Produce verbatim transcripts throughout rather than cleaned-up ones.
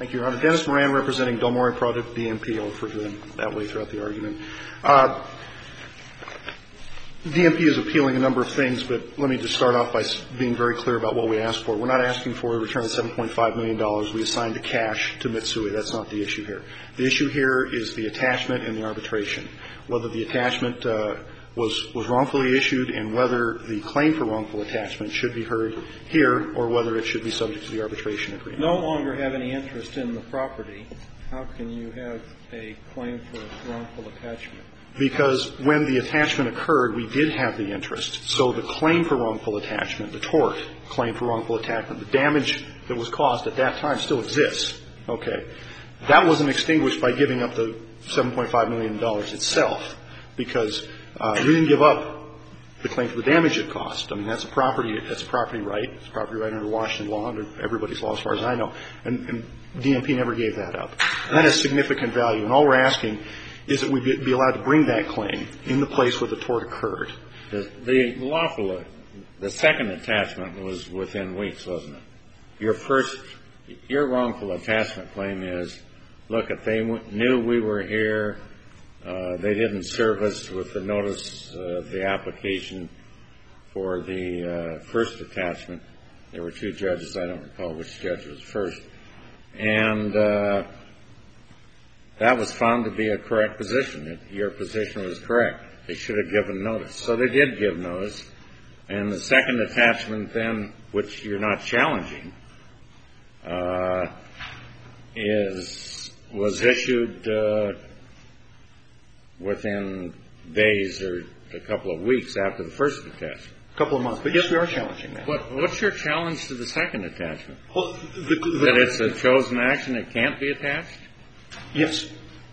Thank you, Your Honor. Dennis Moran, representing Del Monte Product D M P. I'll refer to them that way throughout the argument. Uh, D M P is appealing a number of things, but let me just start off by being very clear about what we asked for. We're not asking for a return of seven point five million dollars. We assigned the cash to Mitsui. That's not the issue here. The issue here is the attachment and the arbitration, whether the attachment uh, was, was wrongfully issued and whether the claim for wrongful attachment should be heard here or whether it should be subject to the arbitration agreement. No longer have any interest in the property. How can you have a claim for wrongful attachment? Because when the attachment occurred, we did have the interest. So the claim for wrongful attachment, the tort claim for wrongful attachment, the damage that was caused at that time still exists. Okay. That wasn't extinguished by giving up the seven point five million dollars itself, because uh, we didn't give up the claim for the damage it cost. I mean, that's a property, that's a property right. It's a property right under Washington law, under everybody's law as far as I know. And, and D M P never gave that up. And that has significant value. And all we're asking is that we be allowed to bring that claim in the place where the tort occurred. The, the lawful, the second attachment was within weeks, wasn't it? Your first, your wrongful attachment claim is, look, if they w- knew we were here, uh, they didn't serve us with the notice of the application for the uh, first attachment. There were two judges. I don't recall which judge was first. And uh that was found to be a correct position. Your position was correct. They should have given notice. So they did give notice. And the second attachment then, which you're not challenging, uh, is was issued uh, within days or a couple of weeks after the first attachment. A couple of months. But yes, we are challenging that. What, what's your challenge to the second attachment? Well, the, the, that it's a chosen action, it can't be attached? Yes.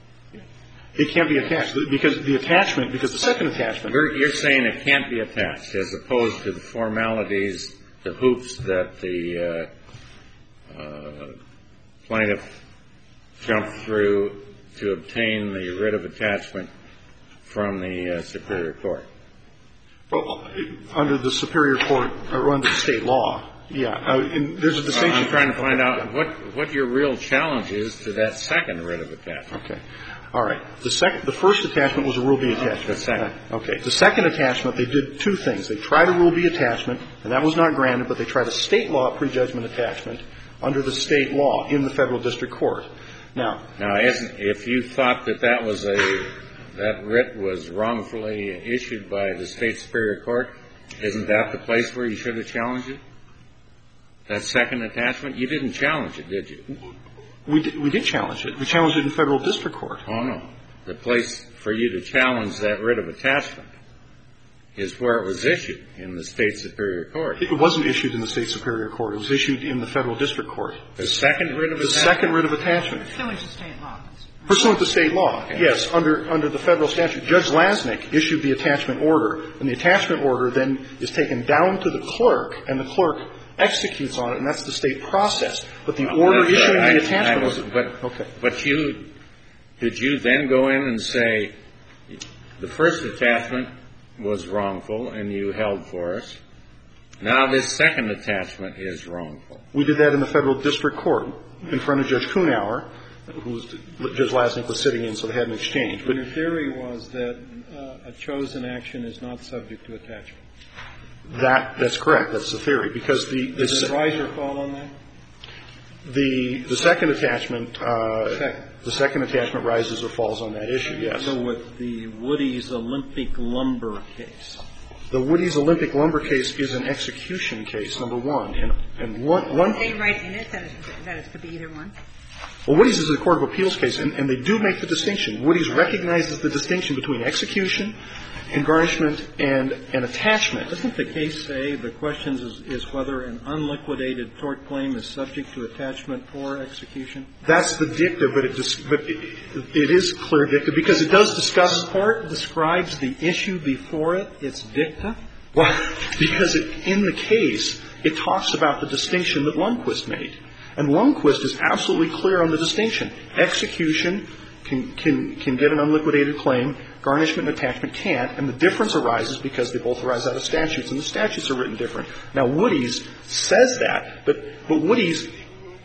It can't be attached because the attachment, because the second attachment. You're, you're saying it can't be attached as opposed to the formalities, the hoops that the uh, uh, plaintiff jumped through to obtain the writ of attachment from the uh, Superior Court. Well, under the Superior Court or under the state law. Yeah, uh, and there's a distinction. I'm trying to find out what, what your real challenge is to that second writ of attachment. Okay. All right. The second, the first attachment was a Rule B attachment. The second. Okay. The second attachment, they did two things. They tried a Rule B attachment, and that was not granted, but they tried a state law prejudgment attachment under the state law in the federal district court. Now, now, isn't, if you thought that that was a that writ was wrongfully issued by the state Superior Court, isn't that the place where you should have challenged it? That second attachment? You didn't challenge it, did you? We did, we did challenge it. We challenged it in federal district court. Oh, no. The place for you to challenge that writ of attachment is where it was issued, in the state Superior Court. It wasn't issued in the state Superior Court. It was issued in the federal district court. The second writ of the attachment? The second writ of attachment. Pursuant to state law. Pursuant to state law, okay. Yes, under under the federal statute. Judge Lasnik issued the attachment order, and the attachment order then is taken down to the clerk, and the clerk executes on it, and that's the state process. But the well, order issuing right. the attachment was but, okay. But you did you then go in and say the first attachment was wrongful and you held for us. Now this second attachment is wrongful. We did that in the federal district court in front of Judge Kuhnauer, who Judge Lasnik was sitting in, so they had an exchange. But your theory was that uh, a chosen action is not subject to attachment. That that's correct. That's the theory, because the, the does it rise or fall on that? The the second attachment uh, second. the second attachment rises or falls on that issue. Yes. So with the Woody's Olympic Lumber case. The Woody's Olympic Lumber case is an execution case, number one, and and one one. They write in it that it, that it could be either one. Well, Woody's is a court of appeals case, and, and they do make the distinction. Woody's recognizes the distinction between execution and garnishment and an attachment. Doesn't the case say the question is, is whether an unliquidated tort claim is subject to attachment or execution? That's the dicta, but it, dis- but it, it is clear dicta because it does discuss. The court describes the issue before it. It's dicta. Well, because it, in the case, it talks about the distinction that Lundquist made. And Lundquist is absolutely clear on the distinction. Execution can, can, can get an unliquidated claim. Garnishment and attachment can't. And the difference arises because they both arise out of statutes, and the statutes are written different. Now, Woody's says that, but, but Woody's,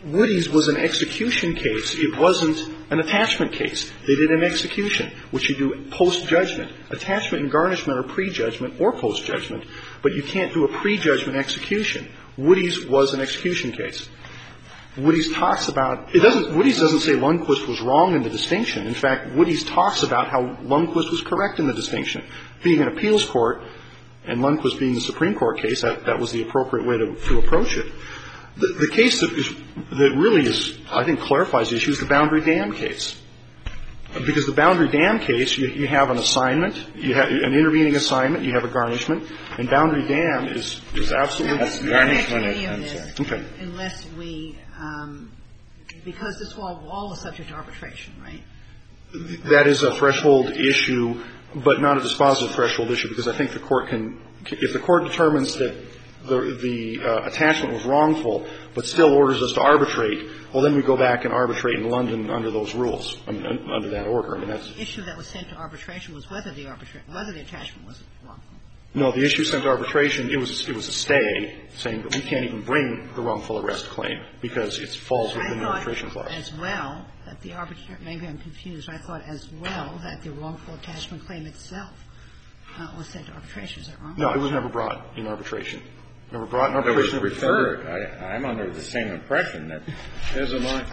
Woody's was an execution case. It wasn't an attachment case. They did an execution, which you do post-judgment. Attachment and garnishment are pre-judgment or post-judgment, but you can't do a pre-judgment execution. Woody's was an execution case. Woody's talks about, it doesn't, Woody's doesn't say Lundquist was wrong in the distinction. In fact, Woody's talks about how Lundquist was correct in the distinction. Being an appeals court and Lundquist being the Supreme Court case, that, that was the appropriate way to, to approach it. The, the case that, is, that really is, I think, clarifies the issue is the Boundary Dam case. Because the Boundary Dam case, you, you have an assignment, you have an intervening assignment, you have a garnishment, and Boundary Dam is, is absolutely. That's garnishment is Okay. Unless we, um, because this all, all is subject to arbitration, right? That is a threshold issue, but not a dispositive threshold issue, because I think the court can, if the court determines that the, the uh, attachment was wrongful, but still orders us to arbitrate, well, then we go back and arbitrate in London under those rules, I mean, under that order. I mean, that's the issue that was sent to arbitration was whether the arbitra- whether the attachment was wrongful. No, the issue sent to arbitration, it was it was a stay saying that we can't even bring the wrongful arrest claim because it falls within the arbitration clause. As well that the arbitration, maybe I'm confused. I thought as well that the wrongful attachment claim itself uh, was sent to arbitration. Is that wrong? No, it was never brought in arbitration. Never brought in It was arbitration. referred. I, I'm under the same impression that As am I.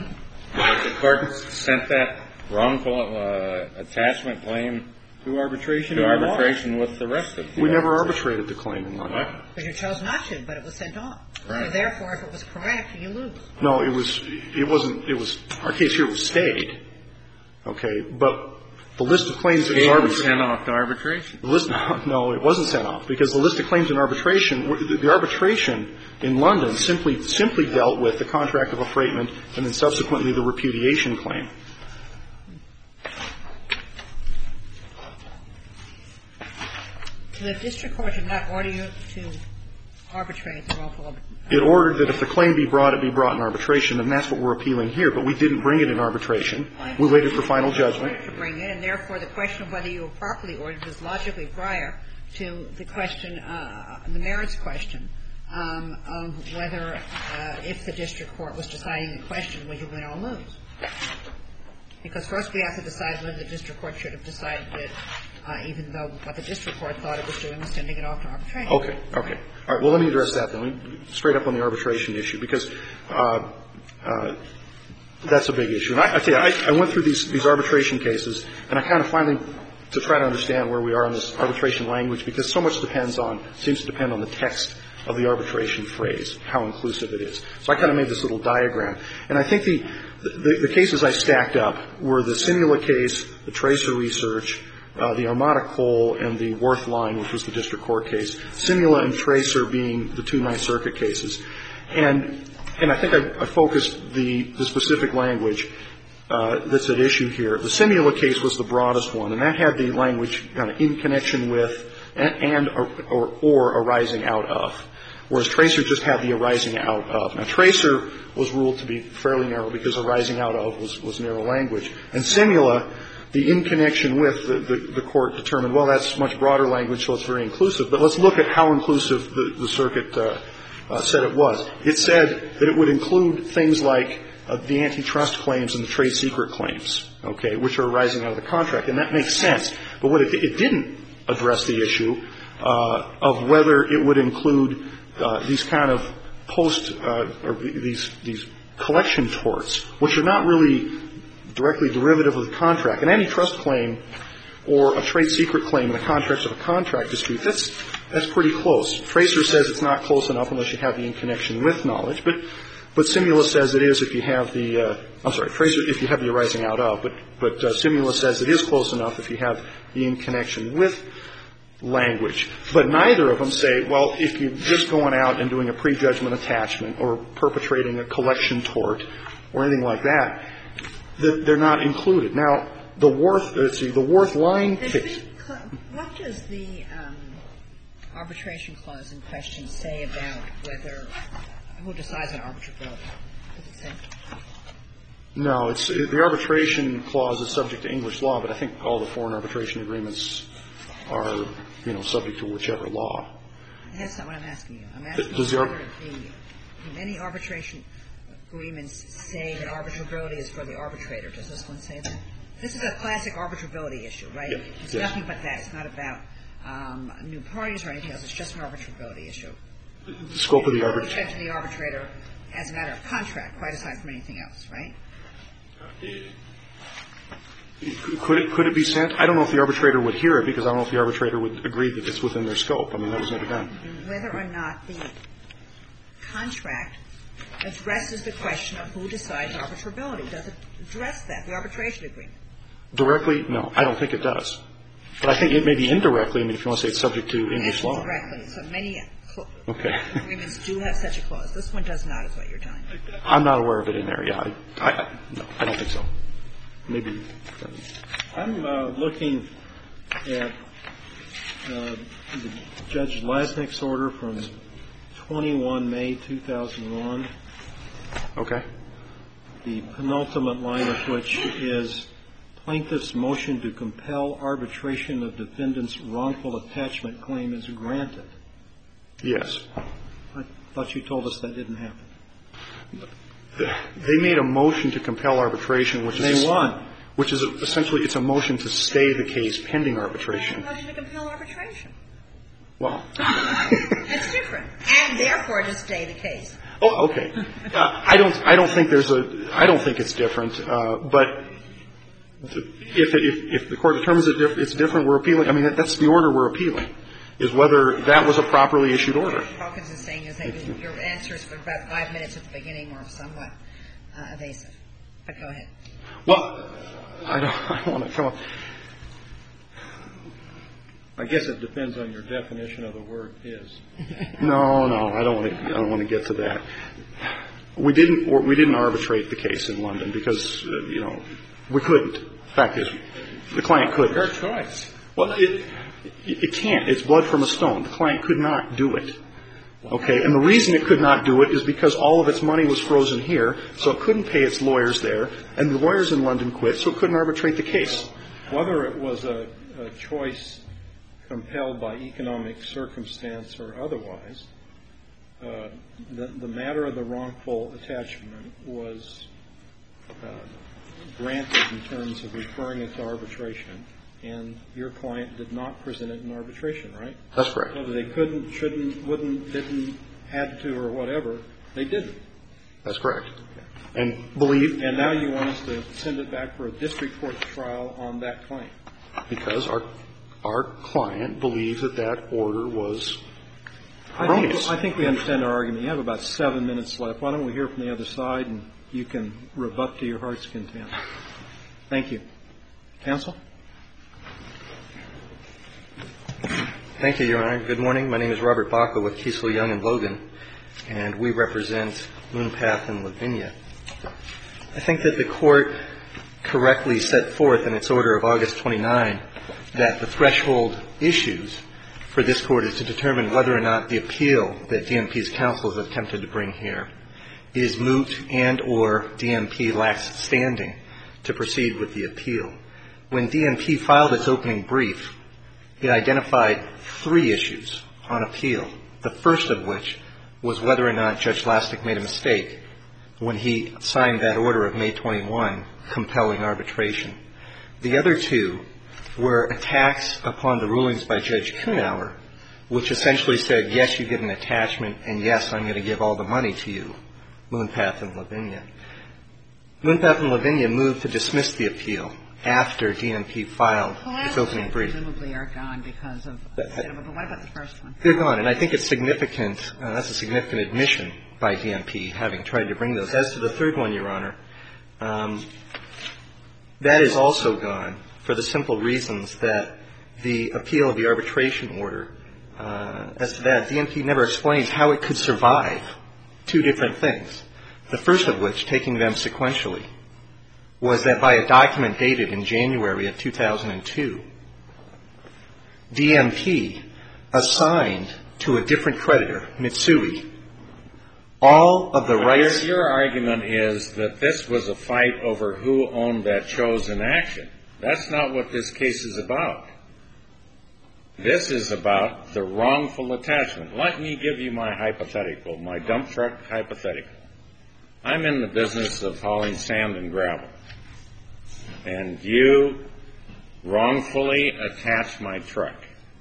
the court sent that wrongful uh, attachment claim To arbitration. to arbitration with the rest of the We never arbitrated the claim in London. What? But you chose not to, but it was sent off. Right. So therefore, if it was correct, you lose. No, it was, it wasn't, it was, our case here was stayed. Okay, but the list of claims that was It was arbitrated. sent off to arbitration. The list, no, it wasn't sent off because the list of claims in arbitration, the, the arbitration in London simply, simply dealt with the contract of affreightment and then subsequently the repudiation claim. So the district court did not order you to arbitrate the wrongful arbitration. It ordered that if the claim be brought, it be brought in arbitration, and that's what we're appealing here. But we didn't bring it in arbitration. We waited for final judgment. To bring it, and therefore the question of whether you were properly ordered is logically prior to the question, uh, the merits question, um, of whether, uh, if the district court was deciding the question, would you win or lose? Because first we have to decide whether the district court should have decided it, uh, even though what the district court thought it was doing was sending it off to arbitration. Okay. Okay. All right. Well, let me address that then. Straight up on the arbitration issue, because uh, uh, that's a big issue. And I, I tell you, I, I went through these, these arbitration cases, and I kind of finally, to try to understand where we are in this arbitration language, because so much depends on, seems to depend on the text of the arbitration phrase, how inclusive it is. So I kind of made this little diagram. And I think the, the, the cases I stacked up were the Simula case, the Tracer Research, uh, the Armada Coal, and the Worth Line, which was the district court case. Simula and Tracer being the two Ninth Circuit cases. And, and I think I, I focused the, the specific language uh, that's at issue here. The Simula case was the broadest one, and that had the language kind of in connection with and, and or, or, or arising out of. Whereas Tracer just had the arising out of. Now, Tracer was ruled to be fairly narrow because arising out of was, was narrow language. And Simula, the in connection with, the, the, the court determined, well, that's much broader language, so it's very inclusive. But let's look at how inclusive the, the circuit uh, uh, said it was. It said that it would include things like uh, the antitrust claims and the trade secret claims, okay, which are arising out of the contract. And that makes sense. But what it, it didn't address the issue uh, of whether it would include Uh, these kind of post uh, or these these collection torts, which are not really directly derivative of the contract. An antitrust claim or a trade secret claim in the context of a contract dispute, that's that's pretty close. Tracer says it's not close enough unless you have the in connection with knowledge, but but Simula says it is if you have the uh, I'm sorry, Tracer if you have the arising out of, but but uh, Simula says it is close enough if you have the in connection with language. But neither of them say, well, if you're just going out and doing a prejudgment attachment or perpetrating a collection tort or anything like that, that they're not included. Now, the Worth, let's see, the Worth line case. What does the um, arbitration clause in question say about whether, who decides on arbitrability? Does it say? No, it's, the arbitration clause is subject to English law, but I think all the foreign arbitration agreements are, you know, subject to whichever law. That's not what I'm asking you. I'm asking Does you the whether the, in any arbitration agreements say that arbitrability is for the arbitrator. Does this one say that? This is a classic arbitrability issue, right? Yeah. It's yes. nothing but that. It's not about um, new parties or anything else. It's just an arbitrability issue. The scope of the arbitration. It's to the arbitrator as a matter of contract, quite aside from anything else, right? Could it, could it be sent? I don't know if the arbitrator would hear it because I don't know if the arbitrator would agree that it's within their scope. I mean, that was never done. Whether or not the contract addresses the question of who decides arbitrability. Does it address that, the arbitration agreement? Directly, no. I don't think it does. But I think it may be indirectly. I mean, if you want to say it's subject to English law. Directly. So many cl- okay. agreements do have such a clause. This one does not, is what you're telling me. I'm not aware of it in there. Yeah, I, I, no, I don't think so. Maybe. I'm uh, looking at uh, Judge Lasnik's order from twenty-one May two thousand one. Okay. The penultimate line of which is plaintiff's motion to compel arbitration of defendant's wrongful attachment claim is granted. Yes. I thought you told us that didn't happen. They made a motion to compel arbitration, which is they won. Which is essentially it's a motion to stay the case pending arbitration. It's a motion to compel arbitration. Well, it's different, and therefore to stay the case. Oh, okay. Uh, I don't. I don't think there's a. I don't think it's different. Uh, but if, if if the court determines it diff- it's different, we're appealing. I mean, that, that's the order we're appealing. Is whether that was a properly issued order. What Hawkins is saying is that you, your answers for about five minutes at the beginning were somewhat uh, evasive. But go ahead. Well, I don't, I don't want to come up. I guess it depends on your definition of the word is. No, no, I don't want to. I don't want to get to that. We didn't. Or we didn't arbitrate the case in London because uh, you know we couldn't. Fact is, the client couldn't. Your choice. Well, it, it can't. It's blood from a stone. The client could not do it. Okay, and the reason it could not do it is because all of its money was frozen here, so it couldn't pay its lawyers there, and the lawyers in London quit, so it couldn't arbitrate the case. Whether it was a, a choice compelled by economic circumstance or otherwise, uh, the, the matter of the wrongful attachment was uh, granted in terms of referring it to arbitration, and your client did not present it in arbitration, right? That's correct. Whether they couldn't, shouldn't, wouldn't, didn't, had to, or whatever, they didn't. That's correct. And believe. And now you want us to send it back for a district court trial on that claim. Because our our client believes that that order was I erroneous. think, I think we understand our argument. You have about seven minutes left. Why don't we hear from the other side, and you can rebut to your heart's content. Thank you. Counsel? Thank you, Your Honor. Good morning. My name is Robert Baca with Kiesel, Young and Logan, and we represent Moonpath and Lavinia. I think that the Court correctly set forth in its order of August twenty-ninth that the threshold issues for this Court is to determine whether or not the appeal that D M P's counsel has attempted to bring here is moot and or D M P lacks standing to proceed with the appeal. When D M P filed its opening brief, it identified three issues on appeal, the first of which was whether or not Judge Lasnik made a mistake when he signed that order of May twenty-first compelling arbitration. The other two were attacks upon the rulings by Judge Kuhnauer, which essentially said, yes, you get an attachment, and yes, I'm going to give all the money to you, Moonpath and Lavinia. Moonpath and Lavinia moved to dismiss the appeal after D M P filed its opening brief. Presumably are gone because of the cinema, but what about the first one? They're gone, and I think it's significant. Uh, that's a significant admission by D M P, having tried to bring those. As to the third one, Your Honor, um, that is also gone for the simple reasons that the appeal of the arbitration order, uh, as to that, D M P never explains how it could survive two different things, the first of which, taking them sequentially, was that by a document dated in January of two thousand two, D M P assigned to a different creditor, Mitsui, all of the rights. Your, your argument is that this was a fight over who owned that chosen action. That's not what this case is about. This is about the wrongful attachment. Let me give you my hypothetical, my dump truck hypothetical. I'm in the business of hauling sand and gravel, and you wrongfully attach my truck,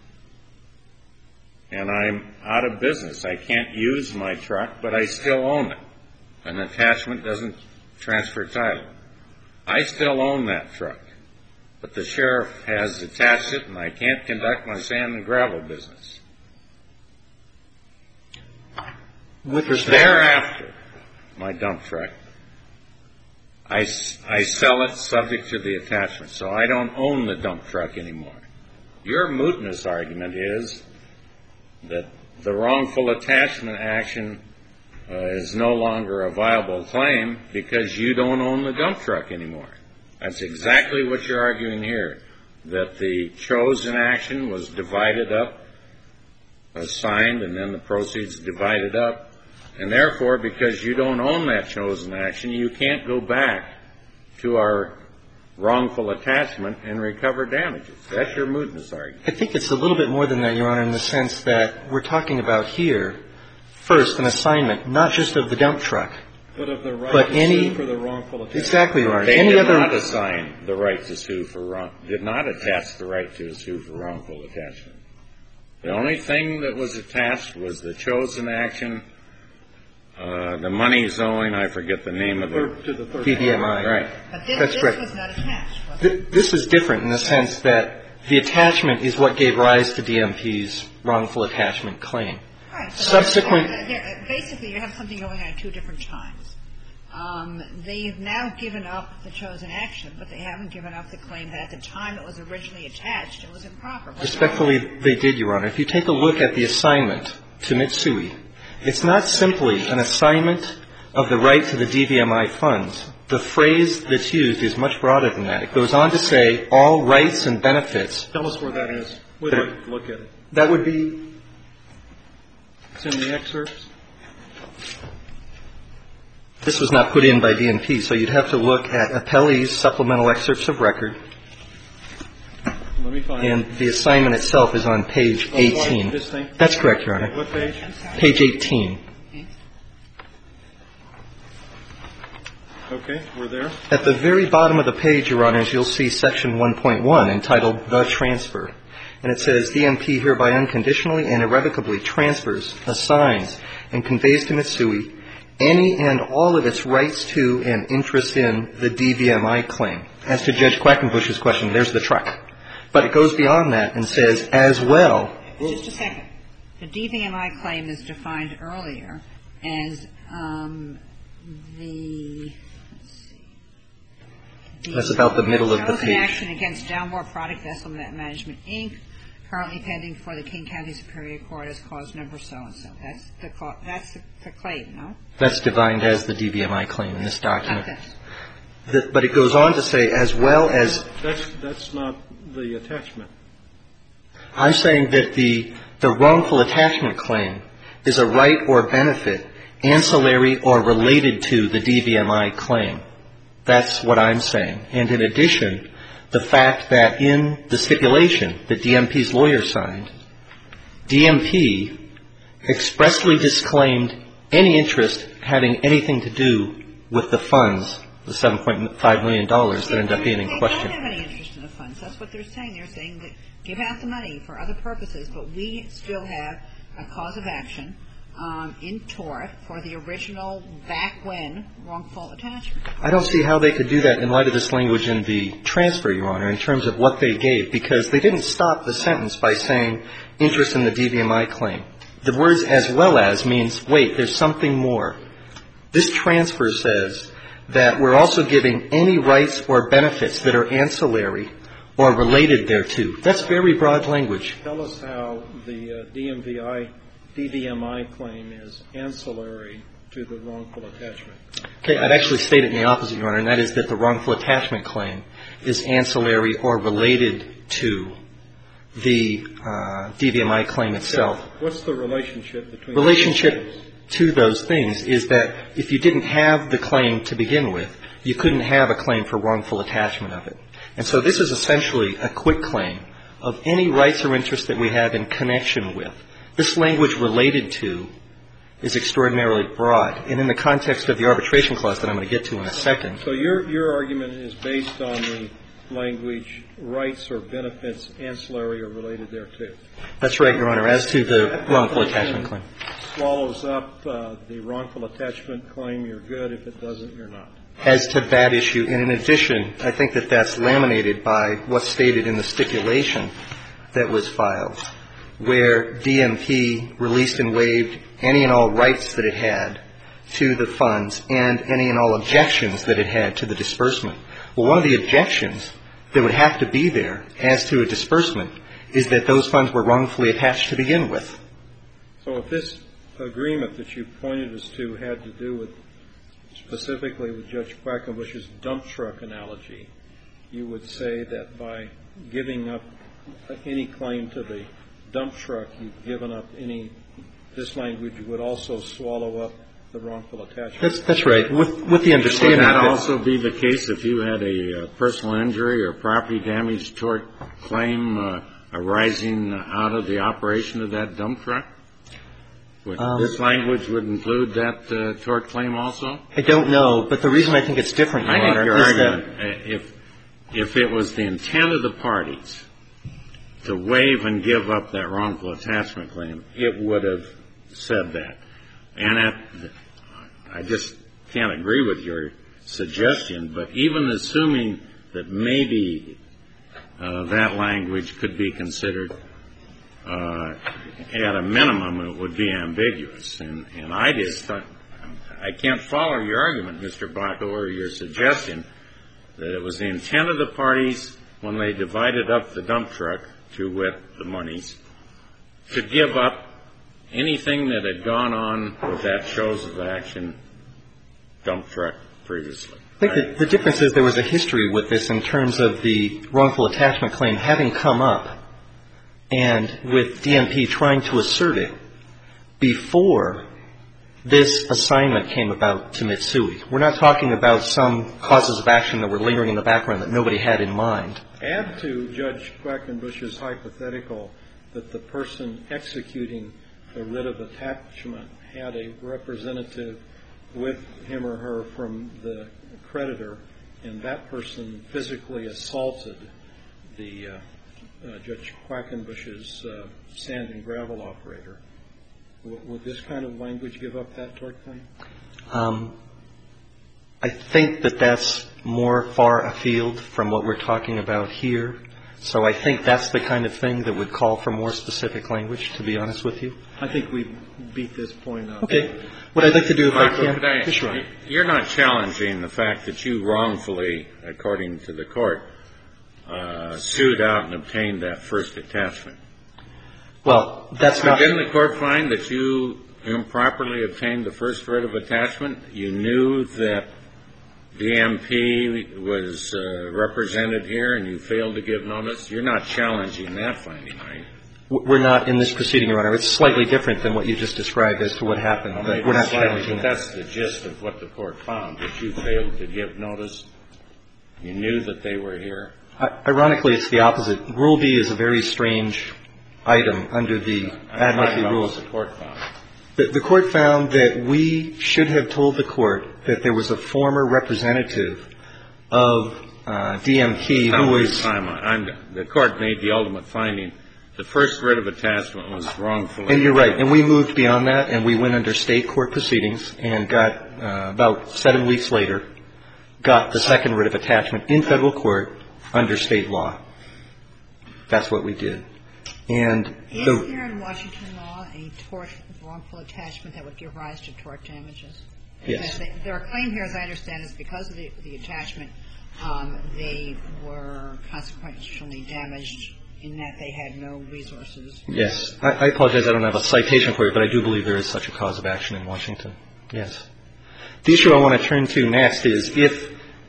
and I'm out of business. I can't use my truck, but I still own it. An attachment doesn't transfer title. I still own that truck, but the sheriff has attached it, and I can't conduct my sand and gravel business. With respect, Thereafter, my dump truck, I, I sell it subject to the attachment, so I don't own the dump truck anymore. Your mootness argument is that the wrongful attachment action uh, is no longer a viable claim because you don't own the dump truck anymore. That's exactly what you're arguing here, that the chosen action was divided up, assigned, and then the proceeds divided up. And therefore, because you don't own that chosen action, you can't go back to our wrongful attachment and recover damages. That's your mootness argument. I think it's a little bit more than that, Your Honor, in the sense that we're talking about here, first, an assignment, not just of the dump truck, But of the right but to any, sue for the wrongful attachment. Exactly, Your Honor. They any did other, not assign the right to sue for wrong, did not attach the right to sue for wrongful attachment. The only thing that was attached was the chosen action, uh, the money's owing, I forget the name of Third, to the the third D D M I. right. But this, That's this correct. was not attached, was it? Th- This is different in the sense that the attachment is what gave rise to D M P's wrongful attachment claim. Right. So Subsequent- there- there- Basically, you have something going on at two different times. Um, they've now given up the chosen action, but they haven't given up the claim that at the time it was originally attached, it was improper. What's Respectfully, wrong? they did, Your Honor. If you take a look at the assignment to Mitsui, it's not simply an assignment of the right to the D V M I funds. The phrase that's used is much broader than that. It goes on to say all rights and benefits. Tell us where that is. We'd like to look at it. That would be It's in the excerpts. This was not put in by D M P, so you'd have to look at Appellee's supplemental excerpts of record, Let me find and it. the assignment itself is on page Oh, eighteen. this thing? That's correct, Your Honor. What page? I'm sorry. Page eighteen. Okay, we're there. At the very bottom of the page, Your Honors, you'll see section one point one entitled The Transfer. And it says, D M P hereby unconditionally and irrevocably transfers, assigns, and conveys to Mitsui any and all of its rights to and interest in the D V M I claim. As to Judge Quackenbush's question, there's the truck. But it goes beyond that and says, as well. Just a second. The D V M I claim is defined earlier as um, the, let's see. The That's about the middle of the chosen page. action against Downmore Product Vessel Management, Incorporated, currently pending for the King County Superior Court as cause number so-and-so. That's the, co- that's the, the claim, no? That's defined as the D V M I claim in this document. Not this. The- but it goes on to say, as well as. That's that's not the attachment. I'm saying that the the wrongful attachment claim is a right or benefit ancillary or related to the D V M I claim. That's what I'm saying. And in addition, the fact that in the stipulation that D M P's lawyer signed, D M P expressly disclaimed any interest having anything to do with the funds, the seven point five million dollars that end up being in They question. don't have any interest in the funds. That's what they're saying. They're saying that give out the money for other purposes, but we still have a cause of action um, in tort for the original back when wrongful attachment. I don't see how they could do that in light of this language in the transfer, Your Honor, in terms of what they gave, because they didn't stop the sentence by saying interest in the D V M I claim. The words as well as means, wait, there's something more. This transfer says that we're also giving any rights or benefits that are ancillary or related thereto. That's very broad language. Tell us how the uh, D M V I, D V M I claim is ancillary to the wrongful attachment. Okay, I'd actually state it in the opposite, Your Honor, and that is that the wrongful attachment claim is ancillary or related to the uh, D V M I claim itself. What's the relationship between Relationship the two claims? to those things is that if you didn't have the claim to begin with, you couldn't have a claim for wrongful attachment of it. And so this is essentially a quick claim of any rights or interests that we have in connection with. This language related to is extraordinarily broad. And in the context of the arbitration clause that I'm going to get to in a second. So your your argument is based on the language rights or benefits ancillary or related thereto. That's right, Your Honor. As to the wrongful attachment claim. Swallows up uh, the wrongful attachment claim, you're good. If it doesn't, you're not. As to that issue, and in addition, I think that that's laminated by what's stated in the stipulation that was filed, where D M P released and waived any and all rights that it had to the funds and any and all objections that it had to the disbursement. Well, one of the objections that would have to be there as to a disbursement is that those funds were wrongfully attached to begin with. So if this agreement that you pointed us to had to do with, specifically with Judge Quackenbush's dump truck analogy, you would say that by giving up any claim to the dump truck, you've given up any, this language would also swallow up the wrongful attachment. That's, that's right. With, with the understanding Would that that also be the case if you had a uh, personal injury or property damage tort claim uh, arising out of the operation of that dump truck? Would, um, this language would include that uh, tort claim also? I don't know, but the reason I think it's different, Your I think Honor, your is argument, that uh, if, if it was the intent of the parties to waive and give up that wrongful attachment claim, it would have said that. And at, I just can't agree with your suggestion, but even assuming that maybe uh, that language could be considered, uh, at a minimum it would be ambiguous. And, and I just thought, I can't follow your argument, Mister Baco, or your suggestion that it was the intent of the parties when they divided up the dump truck, to wit, the monies, to give up anything that had gone on with that chose of action dump truck previously. I think that the difference is there was a history with this in terms of the wrongful attachment claim having come up and with D M P trying to assert it before this assignment came about to Mitsui. We're not talking about some causes of action that were lingering in the background that nobody had in mind. Add to Judge Quackenbush's hypothetical that the person executing the writ of attachment had a representative with him or her from the creditor, and that person physically assaulted the uh, uh, Judge Quackenbush's uh, sand and gravel operator. W- would this kind of language give up that tort claim? Um, I think that that's more far afield from what we're talking about here. So I think that's the kind of thing that would call for more specific language, to be honest with you. I think we beat this point up. Okay. What I'd like to do if Michael, I can. I, Yes, Your Honor. You're not challenging the fact that you wrongfully, according to the court, uh, sued out and obtained that first attachment. Well, that's So not. didn't the court find that you improperly obtained the first writ of attachment? You knew that D M P was uh, represented here and you failed to give notice? You're not challenging that finding, are you? We're not in this proceeding, Your Honor. It's slightly different than what you just described as to what happened, Well, but we're not slightly, challenging but it. that's the gist of what the court found, that you failed to give notice. You knew that they were here. I- ironically, it's the opposite. Rule B is a very strange item under the Admiralty rules. The court found. The, the court found that we should have told the court that there was a former representative of uh, D M P who was. Time, I'm, the court made the ultimate finding. The first writ of attachment was wrongfully. And you're right. And we moved beyond that, and we went under state court proceedings and got, uh, about seven weeks later, got the second writ of attachment in federal court under state law. That's what we did. And Is the, there in Washington law a tort wrongful attachment that would give rise to tort damages? Yes. Because their claim here, as I understand, is because of the, the attachment, um, they were consequentially damaged in that they had no resources. Yes. I, I apologize. I don't have a citation for you, but I do believe there is such a cause of action in Washington. Yes. The issue I want to turn to next is if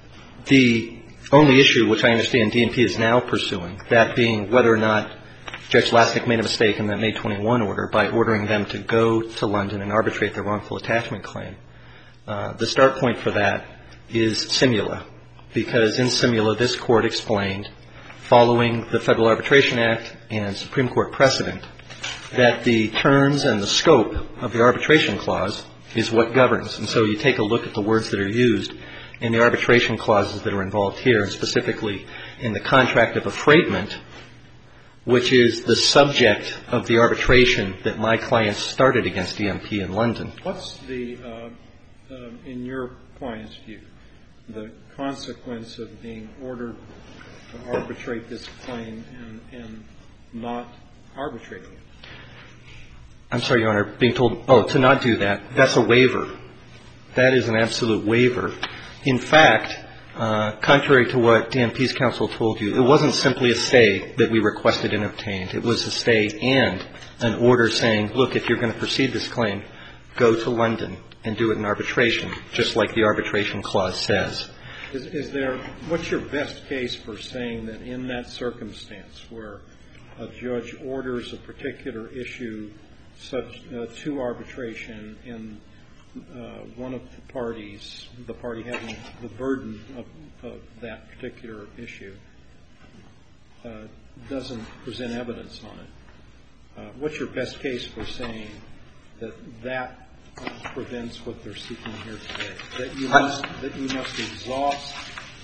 the only issue, which I understand D M P is now pursuing, that being whether or not Judge Lasnik made a mistake in that May twenty-one order by ordering them to go to London and arbitrate their wrongful attachment claim. Uh, the start point for that is Simula, because in Simula this court explained, following the Federal Arbitration Act and Supreme Court precedent, that the terms and the scope of the arbitration clause is what governs. And so you take a look at the words that are used in the arbitration clauses that are involved here, and specifically in the contract of affreightment, which is the subject of the arbitration that my client started against D M P in London. What's the, uh, uh, in your client's view, the consequence of being ordered to arbitrate this claim and, and not arbitrating it? I'm sorry, Your Honor, being told, oh, to not do that, that's a waiver. That is an absolute waiver. In fact, uh, contrary to what D M P's counsel told you, it wasn't simply a stay that we requested and obtained. It was a stay and an order saying, look, if you're going to proceed this claim, go to London and do it in arbitration, just like the arbitration clause says. Is, is there, what's your best case for saying that in that circumstance where a judge orders a particular issue such uh, to arbitration and uh, one of the parties, the party having the burden of, of that particular issue, uh, doesn't present evidence on it? Uh, what's your best case for saying that that uh, prevents what they're seeking here today? That you must, that you must exhaust,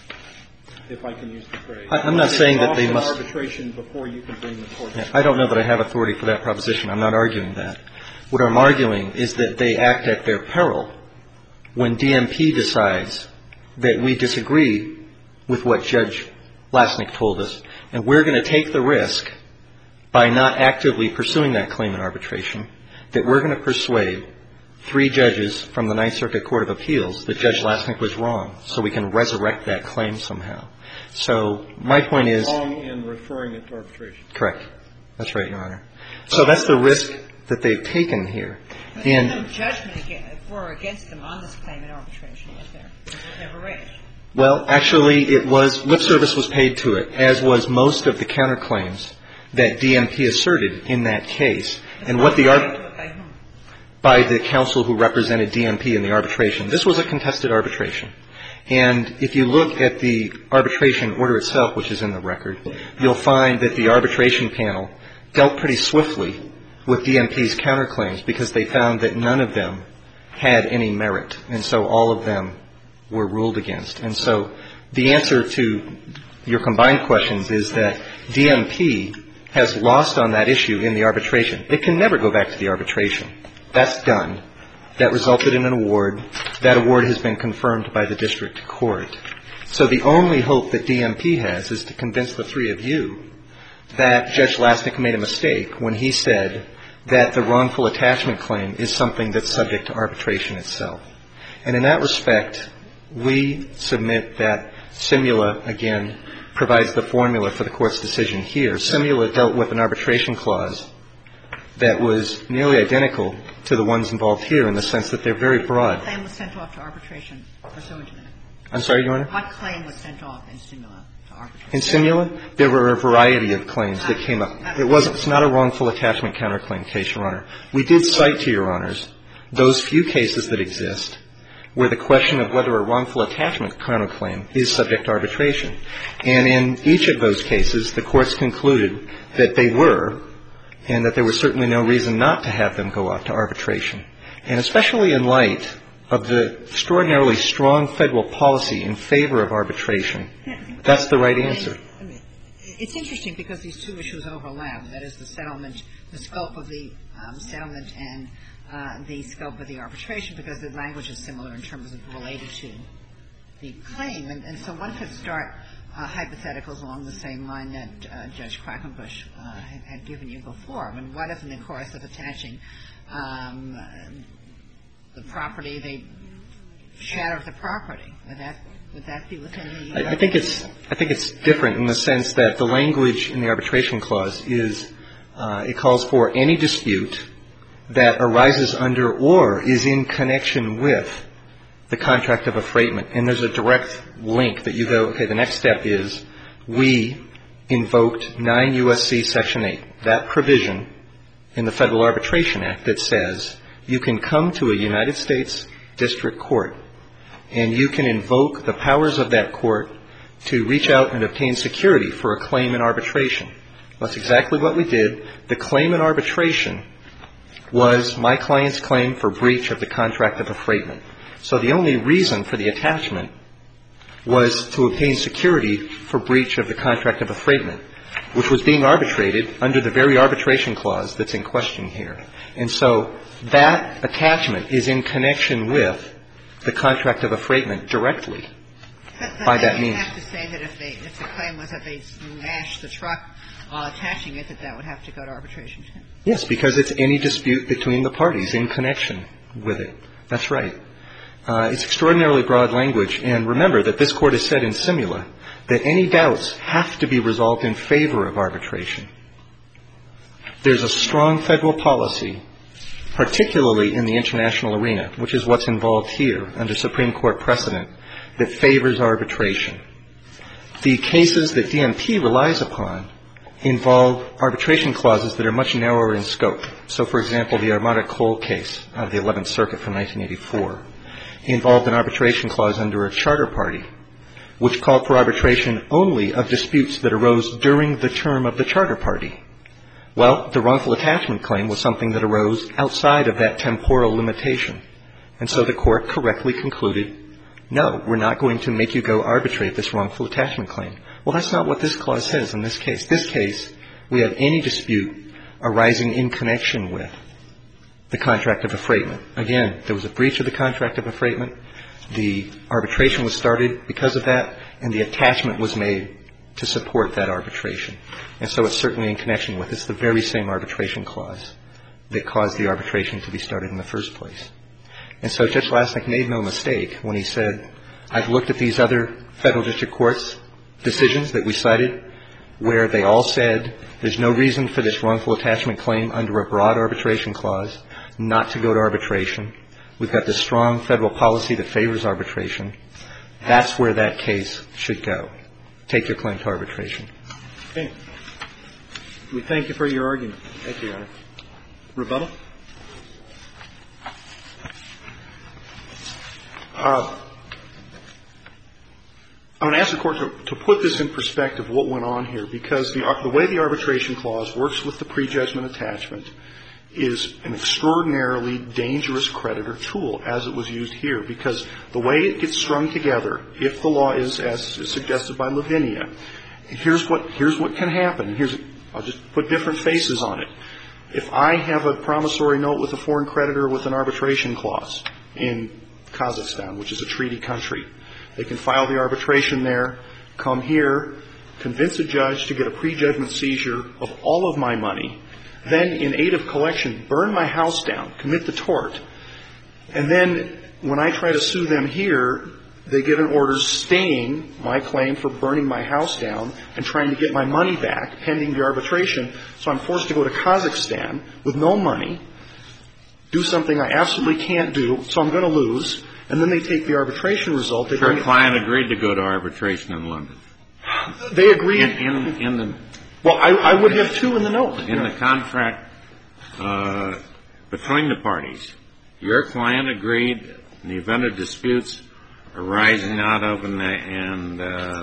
if I can use the phrase. I'm not saying that they must. Arbitration before you can bring the court. Yeah, I don't know that I have authority for that proposition. I'm not arguing that. What I'm arguing is that they act at their peril when D M P decides that we disagree with what Judge Lasnik told us, and we're going to take the risk by not actively pursuing that claim in arbitration, that we're going to persuade three judges from the Ninth Circuit Court of Appeals that Judge Lasnik was wrong, so we can resurrect that claim somehow. So my point is... Wrong in referring it to arbitration. Correct. That's right, Your Honor. So that's the risk that they've taken here. But and there's no judgment for or against them on this claim in arbitration, was there? It was never raised. Well, actually, it was, lip service was paid to it, as was most of the counterclaims that D M P asserted in that case. And what the ar- by whom? By the counsel who represented D M P in the arbitration. This was a contested arbitration. And if you look at the arbitration order itself, which is in the record, you'll find that the arbitration panel dealt pretty swiftly with D M P's counterclaims because they found that none of them had any merit. And so all of them were ruled against. And so the answer to your combined questions is that D M P has lost on that issue in the arbitration. It can never go back to the arbitration. That's done. That resulted in an award. That award has been confirmed by the district court. So the only hope that D M P has is to convince the three of you that Judge Lasnik made a mistake when he said that the wrongful attachment claim is something that's subject to arbitration itself. And in that respect, we submit that Simula, again, provides the formula for the Court's decision here. Simula dealt with an arbitration clause that was nearly identical to the ones involved here in the sense that they're very broad. What claim was sent off to arbitration pursuant to that? I'm sorry, Your Honor? What claim was sent off in Simula to arbitration? In Simula, there were a variety of claims that came up. It wasn't, it's not a wrongful attachment counterclaim case, Your Honor. We did cite to Your Honors those few cases that exist where the question of whether a wrongful attachment counterclaim is subject to arbitration. And in each of those cases, the courts concluded that they were, and that there was certainly no reason not to have them go off to arbitration. And especially in light of the extraordinarily strong federal policy in favor of arbitration, that's the right answer. It's interesting because these two issues overlap. That is the settlement, the scope of the um, settlement and uh, the scope of the arbitration, because the language is similar in terms of related to the claim. And, and so one could start uh, hypotheticals along the same line that uh, Judge Quackenbush uh, had, had given you before. I mean, what if in the course of attaching um, the property, they shattered the property? Would that would that be within the? I, I think it's I think it's different in the sense that the language in the arbitration clause is uh, it calls for any dispute that arises under or is in connection with the contract of affreightment. And there's a direct link that you go, okay, the next step is we invoked nine U S C Section eight, that provision in the Federal Arbitration Act that says you can come to a United States district court and you can invoke the powers of that court to reach out and obtain security for a claim in arbitration. That's exactly what we did. The claim in arbitration was my client's claim for breach of the contract of affreightment. So the only reason for the attachment was to obtain security for breach of the contract of affreightment, which was being arbitrated under the very arbitration clause that's in question here. And so that attachment is in connection with the contract of affreightment directly by that means. You have to say that if, they, if the claim was that they smashed the truck while attaching it, that that would have to go to arbitration too. Yes, because it's any dispute between the parties in connection with it. That's right. Uh, it's extraordinarily broad language. And remember that this Court has said in Simula that any doubts have to be resolved in favor of arbitration. There's a strong federal policy, particularly in the international arena, which is what's involved here under Supreme Court precedent, that favors arbitration. The cases that D M P relies upon involve arbitration clauses that are much narrower in scope. So, for example, the Armada Cole case of the eleventh Circuit from nineteen eighty-four involved an arbitration clause under a charter party, which called for arbitration only of disputes that arose during the term of the charter party. Well, the wrongful attachment claim was something that arose outside of that temporal limitation. And so the Court correctly concluded, no, we're not going to make you go arbitrate this wrongful attachment claim. Well, that's not what this clause says in this case. This case, we have any dispute arising in connection with the contract of affreightment. Again, there was a breach of the contract of affreightment. The arbitration was started because of that, and the attachment was made to support that arbitration. And so it's certainly in connection with. It's the very same arbitration clause that caused the arbitration to be started in the first place. And so Judge Lasnik made no mistake when he said, I've looked at these other federal district courts' decisions that we cited where they all said there's no reason for this wrongful attachment claim under a broad arbitration clause not to go to arbitration. We've got this strong federal policy that favors arbitration. That's where that case should go. Take your claim to arbitration. Okay. We thank you for your argument. Thank you, Your Honor. Rebuttal? Uh, I want to ask the Court to, to put this in perspective, what went on here, because the, the way the arbitration clause works with the prejudgment attachment is an extraordinarily dangerous creditor tool, as it was used here, because the way it gets strung together, if the law is as is suggested by Lavinia, here's what here's what can happen. Here's I'll just put different faces on it. If I have a promissory note with a foreign creditor with an arbitration clause in Kazakhstan, which is a treaty country, they can file the arbitration there, come here, convince a judge to get a prejudgment seizure of all of my money, then in aid of collection burn my house down, commit the tort, and then when I try to sue them here, they get an order staying my claim for burning my house down and trying to get my money back pending the arbitration. So I'm forced to go to Kazakhstan with no money, do something I absolutely can't do, so I'm going to lose, and then they take the arbitration result. They Your client agreed to go to arbitration in London. They agreed. In, in, in the well, I, I would have two in the note. In the contract uh, between the parties, your client agreed in the event of disputes arising out of and, and uh,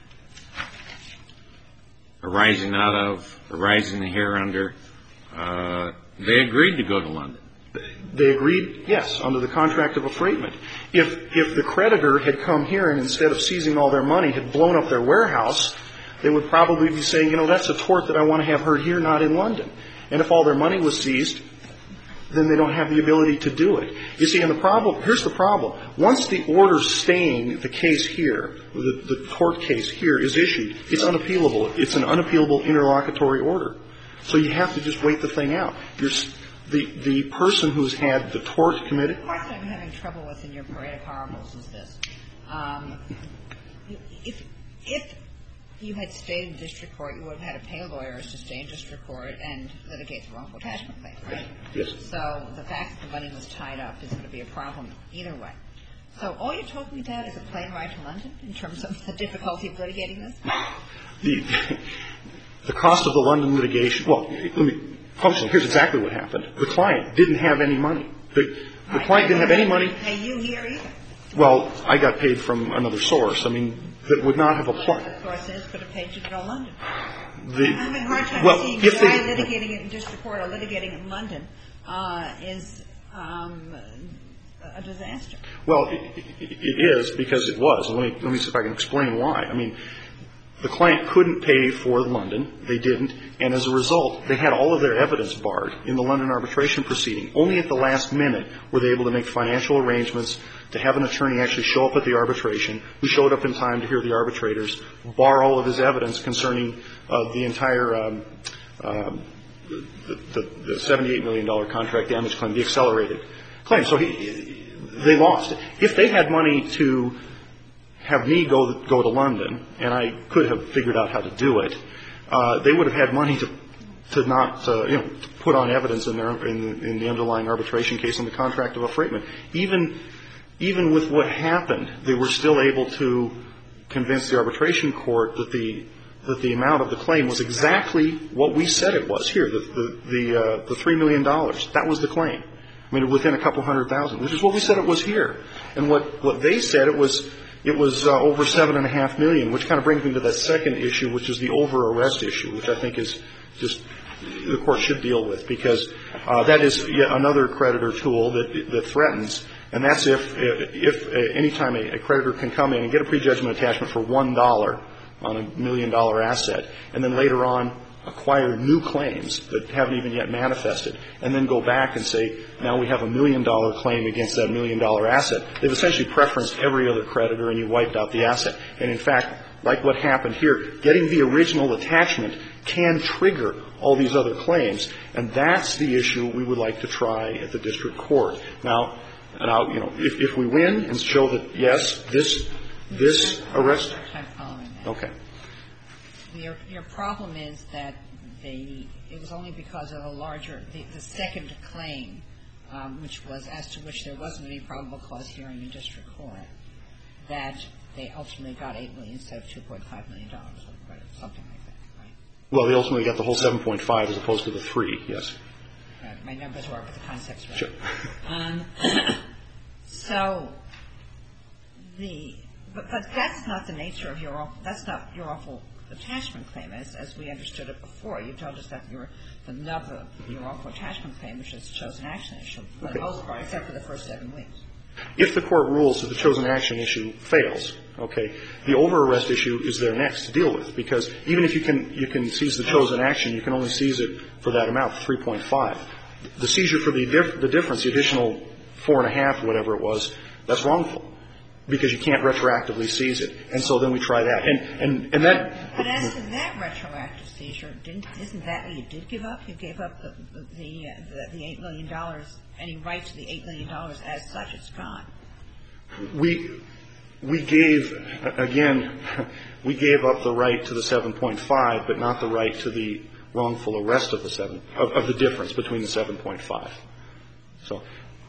arising out of, arising here under, uh, they agreed to go to London. They agreed, yes, under the contract of affreightment. If if the creditor had come here and instead of seizing all their money had blown up their warehouse, they would probably be saying, you know, that's a tort that I want to have heard here, not in London. And if all their money was seized, then they don't have the ability to do it. You see, and the problem, here's the problem. Once the order staying the case here, the, the tort case here is issued, it's unappealable. It's an unappealable interlocutory order. So you have to just wait the thing out. You're, the, the person who's had the tort committed. The part that I'm having trouble with in your parade of horribles is this. Um, if, if you had stayed in district court, you would have had to pay lawyers to stay in district court and litigate the wrongful attachment claim, right? Yes. So the fact that the money was tied up is going to be a problem either way. So all you're talking about is a plane ride to London in terms of the difficulty of litigating this? The, the cost of the London litigation, well, let me function. Here's exactly what happened. The client didn't have any money. The, the client didn't have any money. Pay you here either. Well, I got paid from another source. I mean, that would not have applied. The source is, but it paid you to go to London. The, I'm having a hard time well, seeing if why they, litigating it in district court or litigating it in London uh, is um, a disaster. Well, it, it, it is because it was. Let me, let me see if I can explain why. I mean, the client couldn't pay for London. They didn't. And as a result, they had all of their evidence barred in the London arbitration proceeding. Only at the last minute were they able to make financial arrangements to have an attorney actually show up at the arbitration, who showed up in time to hear the arbitrators, bar all of his evidence concerning uh, the entire um, um, the, the, the seventy-eight million dollars contract damage claim, the accelerated claim. So he, they lost. If they had money to have me go go to London, and I could have figured out how to do it, uh, they would have had money to to not uh, you know to put on evidence in their in, in the underlying arbitration case on the contract of affreightment. Even even with what happened, they were still able to convince the arbitration court that the that the amount of the claim was exactly what we said it was here, the the the, uh, the three million dollars. That was the claim. I mean, within a couple hundred thousand, which is what we said it was here. And what what they said it was. It was uh, over seven and a half million, which kind of brings me to that second issue, which is the over arrest issue, which I think is just the court should deal with, because uh, that is yet another creditor tool that that threatens, and that's if if uh, any time a, a creditor can come in and get a prejudgment attachment for one dollar on a million dollar asset, and then later on acquire new claims that haven't even yet manifested, and then go back and say, now we have a million dollar claim against that million dollar asset. They've essentially preferenced every other creditor, and you wiped out the asset. And in fact, like what happened here, getting the original attachment can trigger all these other claims, and that's the issue we would like to try at the district court. Now, now you know, if, if we win and show that, yes, this this arrest. Okay. Your, your problem is that the it was only because of a larger the, the second claim, um, which was as to which there wasn't any probable cause hearing in district court, that they ultimately got eight million instead of two point five million dollars worth of credit, something like that, right? Well, they ultimately got the whole seven point five as opposed to the three. Yes. Right. My numbers work, but the concept's right. Sure. Um, so the but, but that's not the nature of your that's not your awful attachment claim, as, as we understood it before. You told us that your the nub of your awful attachment claim, which is chosen action issue, for okay. the most part, except for the first seven weeks. If the court rules that the chosen action issue fails, okay, the over arrest issue is there next to deal with, because even if you can you can seize the chosen action, you can only seize it for that amount, three point five. The seizure for the dif- the difference, the additional four and a half, whatever it was, that's wrongful, because you can't retroactively seize it. And so then we try that. And and, and that. But as to that retroactive seizure, didn't, isn't that what you did give up? You gave up the the, the, uh, the eight million dollars, any right to the eight million dollars as such. It's gone. We we gave, again, we gave up the right to the seven point five, but not the right to the wrongful arrest of the seven, of, of the difference between the seven point five. So,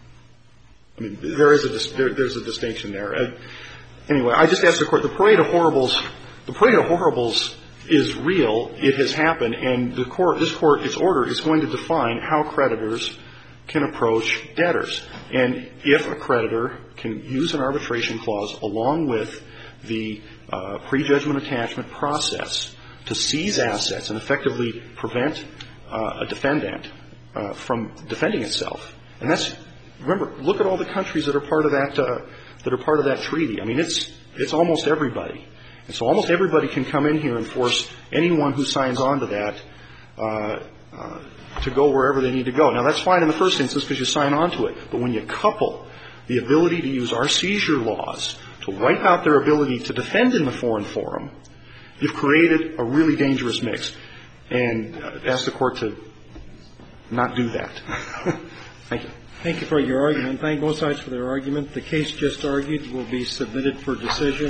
I mean, there is a there, there's a distinction there. Uh, anyway, I just asked the court. The parade of horribles, the parade of horribles is real. It has happened, and the court, this court, its order is going to define how creditors can approach debtors. And if a creditor can use an arbitration clause along with the uh, prejudgment attachment process to seize assets and effectively prevent uh, a defendant uh, from defending itself, and that's. Remember, look at all the countries that are part of that uh, that are part of that treaty. I mean, it's it's almost everybody, and so almost everybody can come in here and force anyone who signs on to that uh, uh, to go wherever they need to go. Now, that's fine in the first instance because you sign on to it, but when you couple the ability to use our seizure laws to wipe out their ability to defend in the foreign forum, you've created a really dangerous mix. And uh, ask the court to not do that. Thank you. Thank you for your argument. Thank both sides for their argument. The case just argued will be submitted for decision.